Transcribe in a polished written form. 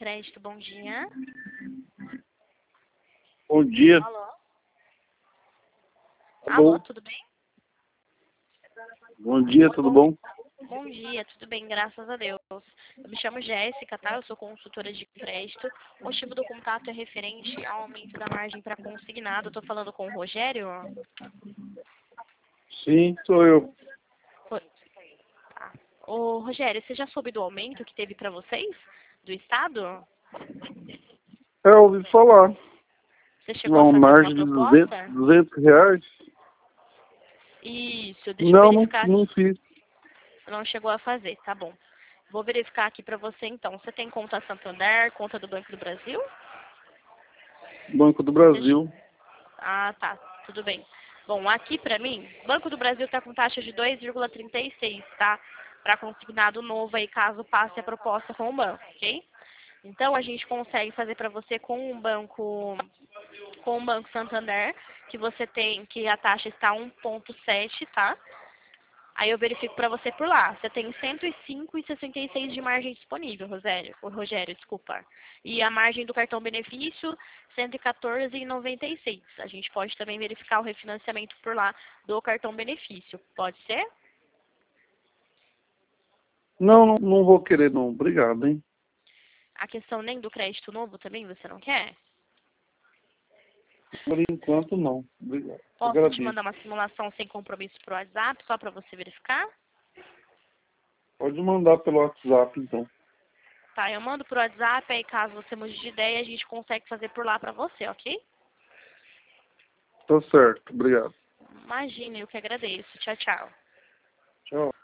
crédito, bom dia. Bom dia. Alô? Tá Alô, bom? tudo bem? Bom dia, Oi, tudo bom? bom dia, tudo bem, graças a Deus. Eu me chamo Jéssica, tá? Eu sou consultora de crédito. O motivo do contato é referente ao aumento da margem para consignado. Eu tô falando com o Rogério. Sim, sou eu. Ro- Tá. Ô, Rogério, você já soube do aumento que teve para vocês? Do Estado? Eu ouvi falar. Você chegou a Uma fazer alguma margem de 200, proposta? R$ 200. Isso, deixa eu Não, não, verificar. não fiz. Não chegou a fazer, tá bom. Vou verificar aqui para você então. Você tem conta Santander, conta do Banco do Brasil? Banco do Deixa- Brasil. Ah, tá, tudo bem. Bom, aqui para mim, Banco do Brasil está com taxa de 2,36, tá? Para consignado novo aí, caso passe a proposta com o banco, ok? Então a gente consegue fazer para você com o Banco Santander, que você tem, que a taxa está 1,7, tá? Aí eu verifico para você por lá. Você tem 105,66 de margem disponível, Rogério, desculpa. E a margem do cartão benefício, 114,96. A gente pode também verificar o refinanciamento por lá do cartão benefício. Pode ser? Não, não, não vou querer não. Obrigado, hein? A questão nem do crédito novo também você não quer? Por enquanto, não. Obrigado. Posso te Agradeço. mandar uma simulação sem compromisso por WhatsApp, só para você verificar? Pode mandar pelo WhatsApp, então. Tá, eu mando por WhatsApp, aí caso você mude de ideia, a gente consegue fazer por lá para você, ok? Tá certo. Obrigado. Imagina, eu que agradeço. Tchau, tchau. Tchau.